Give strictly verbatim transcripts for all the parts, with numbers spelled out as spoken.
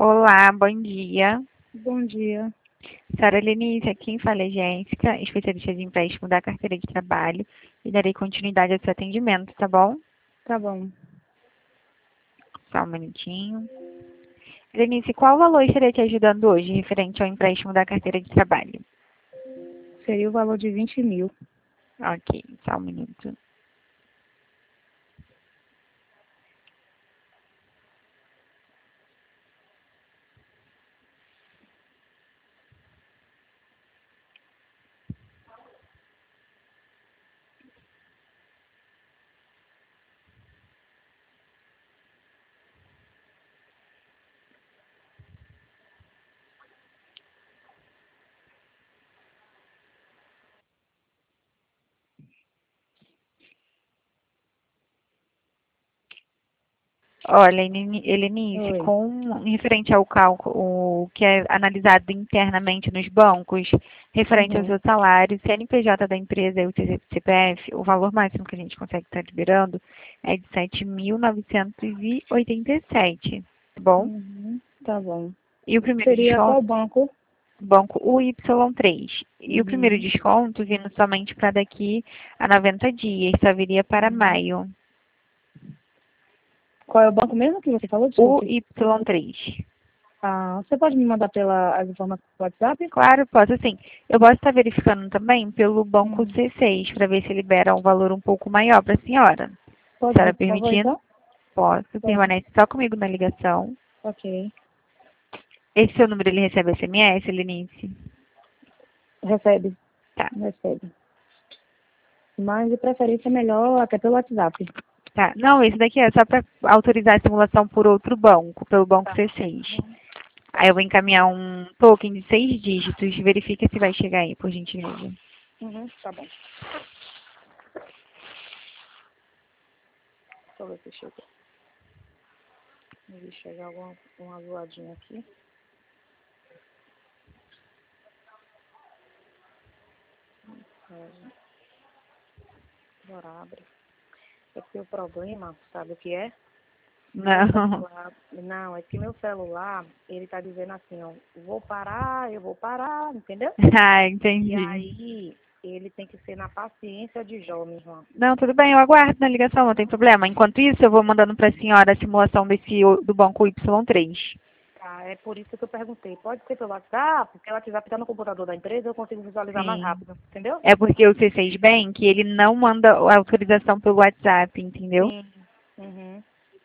Olá, bom dia. Bom dia. Senhora Lenice, quem fala é Jéssica, especialista de empréstimo da carteira de trabalho, e darei continuidade ao seu atendimento, tá bom? Tá bom. Só um minutinho. Lenice, qual valor estaria te ajudando hoje, referente ao empréstimo da carteira de trabalho? Seria o valor de vinte mil. Ok, só um minuto. Olha, Heleni- Helenice, Oi. com referente ao cálculo que é analisado internamente nos bancos, referente ao Uhum. seu salário, C N P J da empresa e o C P F, o valor máximo que a gente consegue estar liberando é de sete mil novecentos e oitenta e sete, tá bom? Uhum. Tá bom. E o primeiro Seria qual desconto, banco? banco U Y três. E o primeiro Uhum. desconto vindo somente para daqui a noventa dias, só viria para Uhum. maio. Qual é o banco mesmo que você falou? U Desculpe. Y três. Ah, você pode me mandar pela as informações pelo WhatsApp? Claro, posso sim. Eu posso estar verificando também pelo banco Hum. C seis, para ver se libera um valor um pouco maior para a senhora. A Pode senhora vir, por favor, permitindo? então? Posso. Pode. Permanece só comigo na ligação. Ok. Esse seu número, ele recebe S M S, Lenice? Recebe. Tá, Recebe. Mas de preferência é melhor até pelo WhatsApp. tá. Não, esse daqui é só para autorizar a simulação por outro banco, pelo banco Tá. C seis. Uhum. Aí eu vou encaminhar um token de seis dígitos. Verifica se vai chegar aí, por gentileza. Uhum. Tá bom. Deixa eu ver se chega. Deixa eu chegar alguma, uma zoadinha aqui. É, agora abre. É porque o problema, sabe o que é? Meu Não. celular, não, é que meu celular, ele tá dizendo assim, ó, vou parar, eu vou parar, entendeu? Ah, E entendi. aí, ele tem que ser na paciência de Jó, minha irmã. Não, tudo bem, eu aguardo na ligação, não tem problema. Enquanto isso, eu vou mandando para a senhora a simulação desse, do banco Y três. Tá, é por isso que eu perguntei. Pode ser pelo WhatsApp, porque o WhatsApp tá no computador da empresa, eu consigo visualizar mais Sim. rápido, entendeu? É porque o C seis Bank, ele não manda a autorização pelo WhatsApp, entendeu? Sim. Uhum.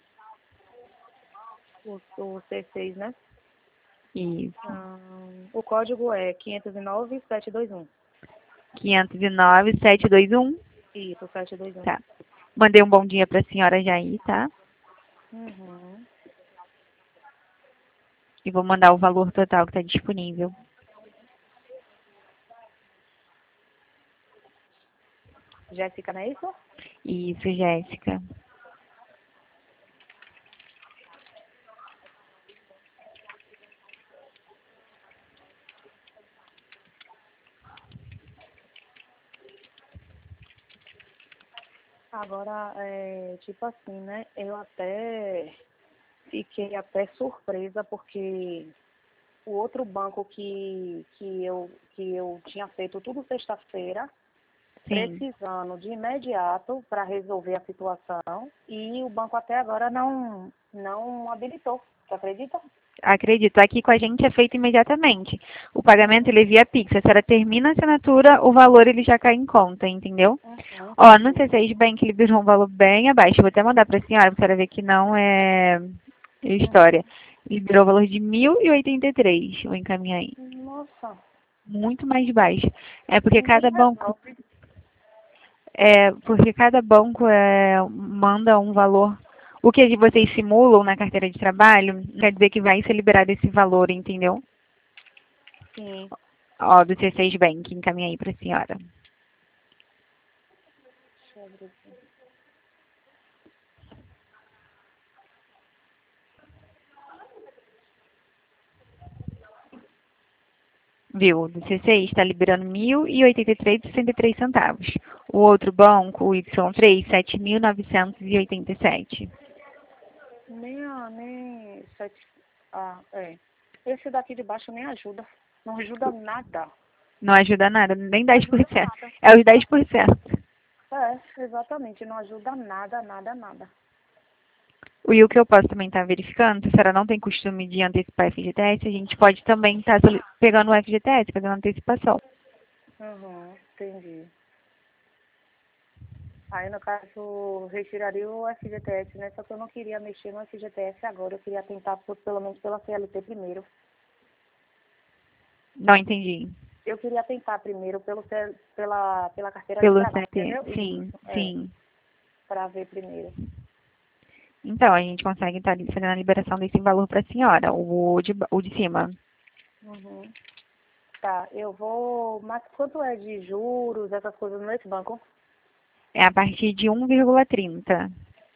O, o C seis, né? Isso. Hum, o código é quinhentos e nove, setecentos e vinte e um. quinhentos e nove, setecentos e vinte e um. Isso, setecentos e vinte e um. Tá. Mandei um bom dia para a senhora já aí, tá? Uhum. E vou mandar o valor total que está disponível. Jéssica, não é isso? Isso, Jéssica. Agora, é, tipo assim, né? Eu até fiquei até surpresa porque o outro banco que, que, eu, que eu tinha feito tudo sexta-feira, Sim. precisando de imediato para resolver a situação, e o banco até agora não, não habilitou. Você acredita? Acredito, aqui com a gente é feito imediatamente. O pagamento ele é via Pix. Se a senhora termina a assinatura, o valor ele já cai em conta, entendeu? Uhum, Ó, no entendi. C seis Bank ele virou um valor bem abaixo. Vou até mandar para a senhora, para a senhora ver que não é história. Uhum. Ele virou o valor de mil e oitenta e três. Vou encaminhar aí. Nossa, Muito mais baixo. É porque bem cada banco, legal. é porque cada banco é, manda um valor. O que vocês simulam na carteira de trabalho, não quer dizer que vai ser liberado esse valor, entendeu? Sim. Ó, do C seis Bank, encaminhei aí para a senhora. Deixa eu abrir aqui. Viu? Do C seis está liberando mil e oitenta e três e sessenta e três centavos. O outro banco, o Y três, sete mil novecentos e oitenta e sete. Nem, a- nem sete. Ah, é. Esse daqui de baixo nem ajuda. Não ajuda nada. Não ajuda nada, nem Não dez por ajuda cento. nada. É os dez por cento. É, exatamente. Não ajuda nada, nada, nada. E o que eu posso também estar verificando, se a senhora não tem costume de antecipar F G T S, a gente pode também estar pegando o F G T S, fazendo antecipação. Uhum, entendi. Aí, no caso, retiraria o F G T S, né? Só que eu não queria mexer no F G T S agora. Eu queria tentar, por, pelo menos, pela C L T primeiro. Não entendi. Eu queria tentar primeiro pelo, C- pela, pela carteira de Pelo trabalho, C T. entendeu? Sim, Isso, é. sim. Para ver primeiro. Então, a gente consegue estar fazendo a liberação desse valor para a senhora, o de, ba- o de cima. Uhum. Tá, eu vou... Mas quanto é de juros, essas coisas nesse banco? É a partir de um vírgula trinta.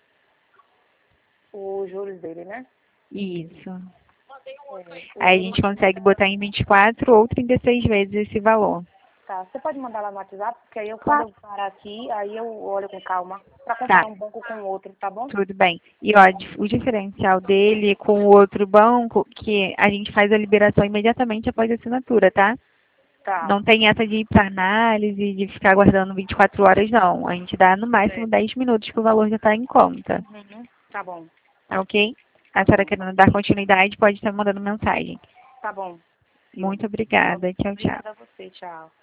Os juros dele, né? Isso. É, os Aí a juros gente dele. consegue botar em vinte e quatro ou trinta e seis vezes esse valor. Tá, você pode mandar lá no WhatsApp, porque aí eu, quando Claro. eu parar aqui, aí eu olho com calma, para Tá, comparar um banco com o outro, tá bom? tudo bem. E ó, dif- o diferencial dele com o outro banco, que a gente faz a liberação imediatamente após a assinatura, tá? Tá, Não tem essa de ir para análise, de ficar aguardando vinte e quatro horas, não. A gente dá no máximo certo. dez minutos que o valor já está em conta. Uhum. Tá bom, Tá ok? tá A senhora bom. querendo dar continuidade, pode estar mandando mensagem. Tá bom. Muito obrigada. Tchau, tchau. Obrigada a você, tchau.